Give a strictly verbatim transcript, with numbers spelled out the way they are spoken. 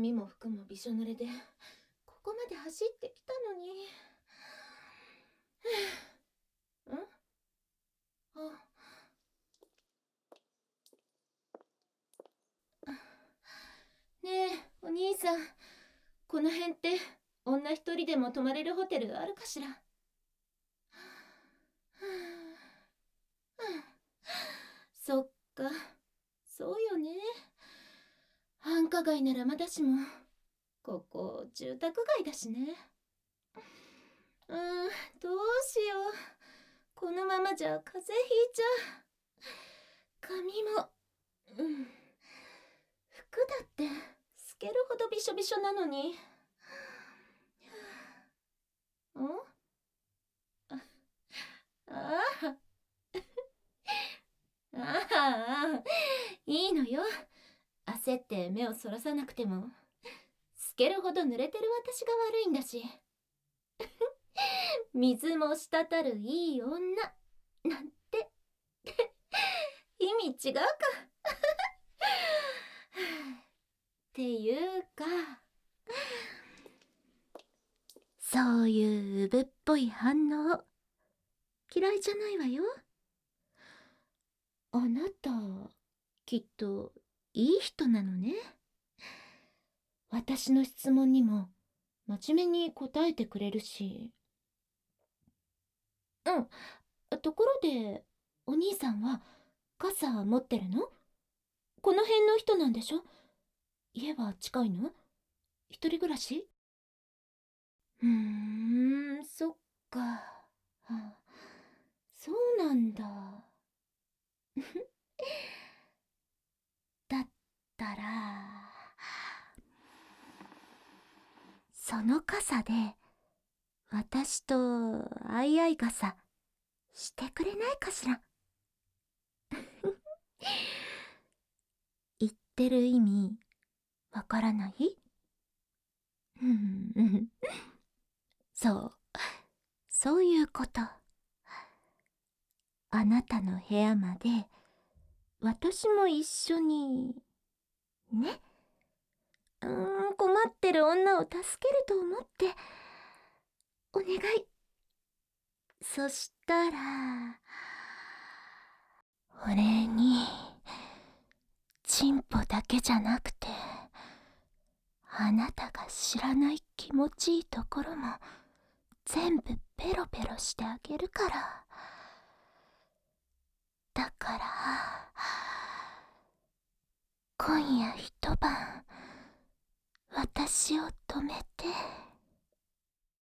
髪も服もびしょ濡れでここまで走ってきたのに。んあねえお兄さん、この辺って女一人でも泊まれるホテルあるかしら。そっか、そうよね。繁華街ならまだしもここ住宅街だしね。うーん、どうしよう。このままじゃ風邪ひいちゃう。髪も、うん、服だって透けるほどびしょびしょなのに。んああああ、いいのよ。焦って目をそらさなくても。透けるほど濡れてる私が悪いんだし。水も滴るいい女なんて意味違うか。っていうか、そういううぶっぽい反応嫌いじゃないわよ。あなたきっといい人なのね。私の質問にも真面目に答えてくれるし。うん、ところでお兄さんは傘持ってるの？この辺の人なんでしょ？家は近いの？一人暮らし？うーん、そっか。あ、そうなんだ。だったら、その傘で私と相合い傘してくれないかしら。言ってる意味わからない？うんうん、そう、そういうこと。あなたの部屋まで私も一緒にね。うーん、困ってる女を助けると思ってお願い。そしたらお礼にチンポだけじゃなくてあなたが知らない気持ちいいところも全部ペロペロしてあげるから。だから今夜一晩私を止めて。